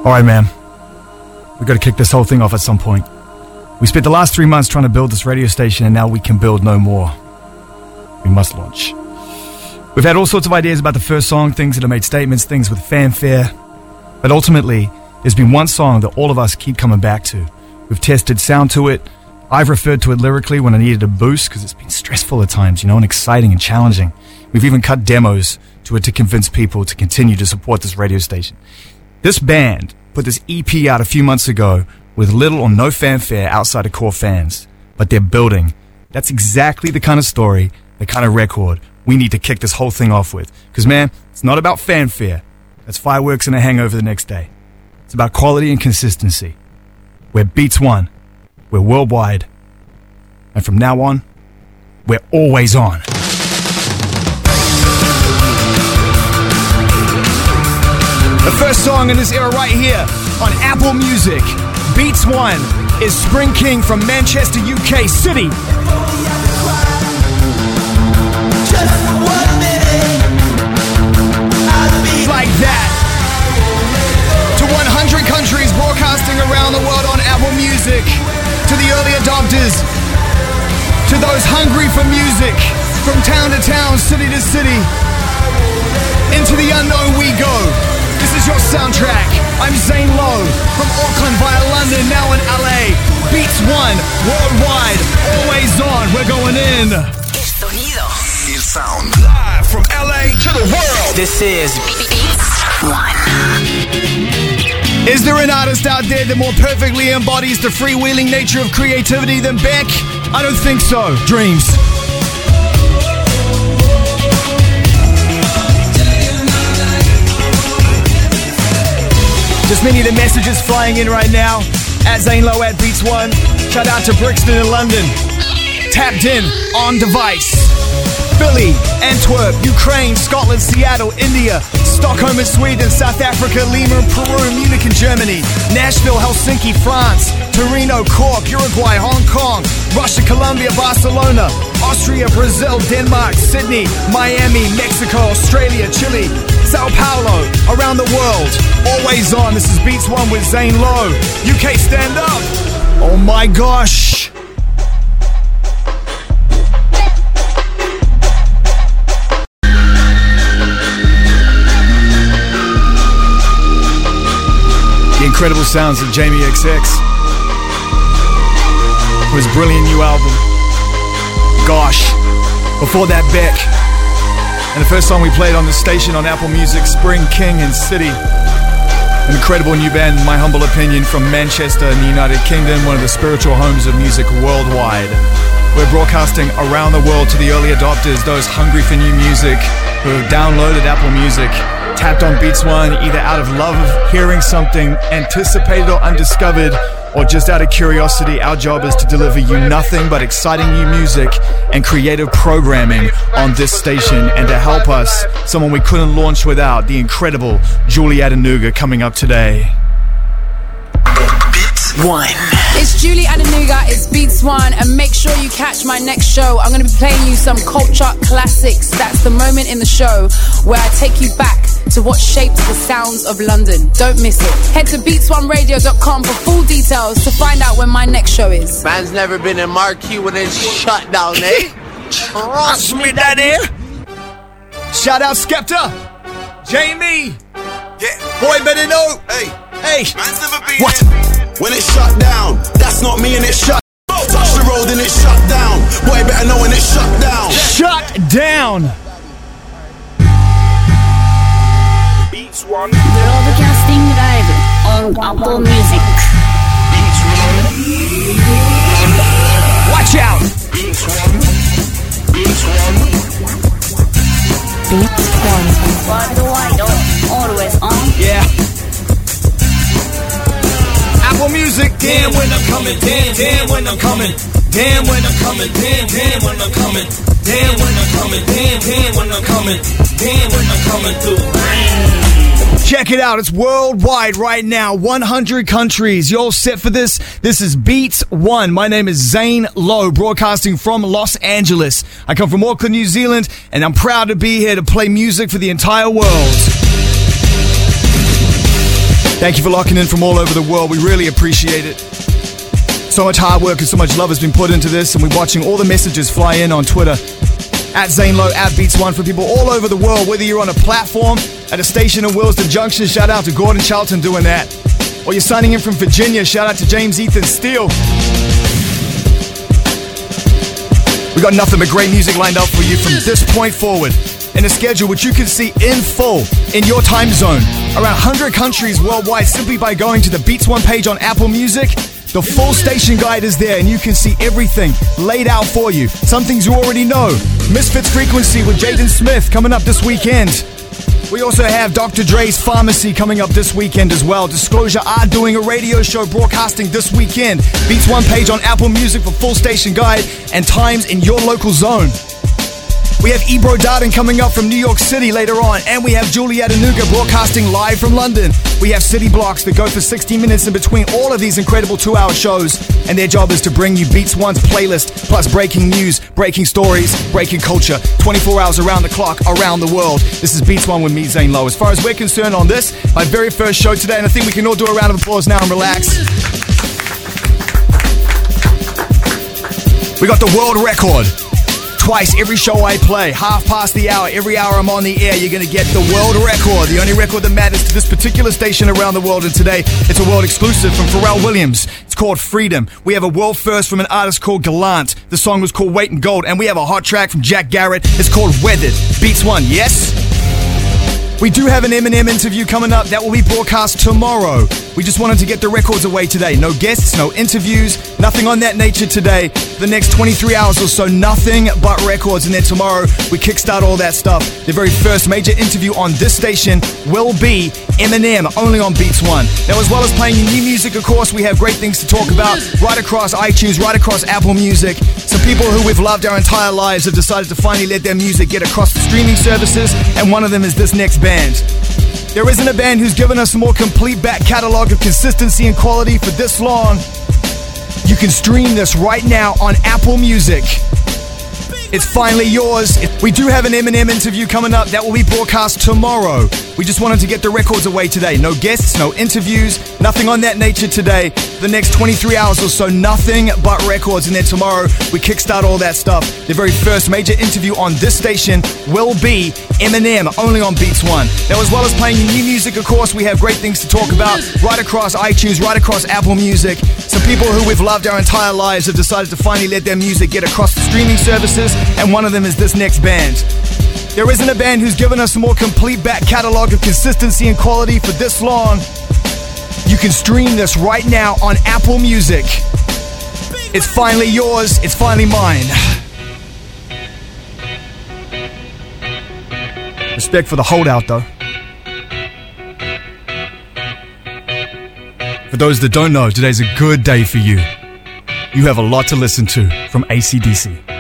Alright, man. We've got to kick this whole thing off at some point. We spent the last 3 months trying to build this radio station, and now we can build no more. We must launch. We've had all sorts of ideas about the first song, things that have made statements, things with fanfare. But ultimately, there's been one song that all of us keep coming back to. We've tested sound to it. I've referred to it lyrically when I needed a boost because it's been stressful at times, and exciting and challenging. We've even cut demos to it to convince people to continue to support this radio station. This band put this EP out a few months ago with little or no fanfare outside of core fans. But they're building. That's exactly the kind of story, the kind of record we need to kick this whole thing off with. Because, man, it's not about fanfare. That's fireworks and a hangover the next day. It's about quality and consistency. We're Beats One. We're worldwide. And from now on, we're always on. The first song in this era right here on Apple Music, Beats One, is Spring King from Manchester, UK City. Like that. To 100 countries broadcasting around the world on Apple Music. To the early adopters. To those hungry for music. From town to town, city to city. Into the unknown we go. This is your soundtrack. I'm Zane Lowe. From Auckland via London, now in LA. Beats One, worldwide, always on. We're going in. El sonido. El sound. Live from LA to the world. This is Beats One. Is there an artist out there that more perfectly embodies the freewheeling nature of creativity than Beck? I don't think so. Dreams. Just many of the messages flying in right now. At Zane Lowe at Beats One. Shout out to Brixton in London. Tapped in on device. Philly, Antwerp, Ukraine, Scotland, Seattle, India, Stockholm in Sweden, South Africa, Lima in Peru, Munich in Germany, Nashville, Helsinki, France, Torino, Cork, Uruguay, Hong Kong, Russia, Colombia, Barcelona, Austria, Brazil, Denmark, Sydney, Miami, Mexico, Australia, Chile, Sao Paulo, around the world. Always on. This is Beats One with Zane Lowe. UK, stand up. Oh my gosh. The incredible sounds of Jamie XX. For his brilliant new album, Gosh. Before that, Beck. And the first song we played on the station on Apple Music, Spring King and City. An incredible new band, in my humble opinion, from Manchester in the United Kingdom, one of the spiritual homes of music worldwide. We're broadcasting around the world to the early adopters, those hungry for new music, who have downloaded Apple Music, tapped on Beats One, either out of love of hearing something anticipated or undiscovered, or just out of curiosity. Our job is to deliver you nothing but exciting new music and creative programming on this station. And to help us, someone we couldn't launch without, the incredible Julie Adenuga, coming up today. Beats One. It's Julie Adenuga, it's Beats One, and make sure you catch my next show. I'm going to be playing you some culture classics. That's the moment in the show where I take you back to what shaped the sounds of London. Don't miss it. Head to beats1radio.com for full details to find out when my next show is. Man's never been in Marquee when it's shut down, eh? Trust me, daddy. Shout out Skepta, Jamie. Yeah. Boy, better know. Hey. Man's never been What? When it's shut down, that's not me and it's shut. Touch the road and it's shut down. Boy, better know when it's shut down. Shut down. Beats One. Broadcasting live on Apple Music. Beats One. Watch out. Beats One. Beats One. Beats One. Worldwide, always on. Yeah. Apple Music. Damn when I'm coming. Damn when I'm coming. Damn when I'm coming. Damn when I'm coming. Damn when I'm coming. Damn when I'm coming. Damn when I'm coming through. Check it out. It's worldwide right now. 100 countries. You all set for this? This is Beats One. My name is Zane Lowe, broadcasting from Los Angeles. I come from Auckland, New Zealand, and I'm proud to be here to play music for the entire world. Thank you for locking in from all over the world. We really appreciate it. So much hard work and so much love has been put into this, and we're watching all the messages fly in on Twitter. At Zane Lowe, at Beats One, for people all over the world, whether you're on a platform, at a station in Wilston Junction, shout out to Gordon Charlton doing that. Or you're signing in from Virginia, shout out to James Ethan Steele. We got nothing but great music lined up for you from this point forward in a schedule which you can see in full in your time zone. Around 100 countries worldwide simply by going to the Beats One page on Apple Music. The full station guide is there and you can see everything laid out for you. Some things you already know. Misfits Frequency with Jaden Smith coming up this weekend. We also have Dr. Dre's Pharmacy coming up this weekend as well. Disclosure are doing a radio show broadcasting this weekend. Beats One page on Apple Music for full station guide and times in your local zone. We have Ebro Darden coming up from New York City later on, and we have Juliet Anuga broadcasting live from London. We have city blocks that go for 60 minutes in between all of these incredible 2-hour shows, and their job is to bring you Beats One's playlist, plus breaking news, breaking stories, breaking culture, 24 hours around the clock, around the world. This is Beats One with me, Zane Lowe. As far as we're concerned on this, my very first show today, and I think we can all do a round of applause now and relax. We got the world record. Twice every show I play, half past the hour, every hour I'm on the air, you're going to get the world record, the only record that matters to this particular station around the world. And today, it's a world exclusive from Pharrell Williams. It's called Freedom. We have a world first from an artist called Gallant. The song was called Weight in Gold. And we have a hot track from Jack Garrett. It's called Weathered. Beats One, yes? We do have an Eminem interview coming up that will be broadcast tomorrow. We just wanted to get the records away today. No guests, no interviews, nothing on that nature today. For the next 23 hours or so, nothing but records. And then tomorrow, we kickstart all that stuff. The very first major interview on this station will be Eminem, only on Beats One. Now, as well as playing new music, of course, we have great things to talk about right across iTunes, right across Apple Music. Some people who we've loved our entire lives have decided to finally let their music get across the streaming services, and one of them is this next band. There isn't a band who's given us a more complete back catalog of consistency and quality for this long. You can stream this right now on Apple Music. It's finally yours. We do have an Eminem interview coming up that will be broadcast tomorrow. We just wanted to get the records away today. No guests, no interviews, nothing on that nature today. For the next 23 hours or so, nothing but records. And then tomorrow, we kickstart all that stuff. The very first major interview on this station will be Eminem, only on Beats One. Now, as well as playing new music, of course, we have great things to talk about right across iTunes, right across Apple Music. Some people who we've loved our entire lives have decided to finally let their music get across the streaming services, and one of them is this next band. There isn't a band who's given us a more complete back catalog of consistency and quality for this long. You can stream this right now on Apple Music. It's finally yours. It's finally mine. Respect for the holdout, though. For those that don't know, today's a good day for you. You have a lot to listen to from AC/DC.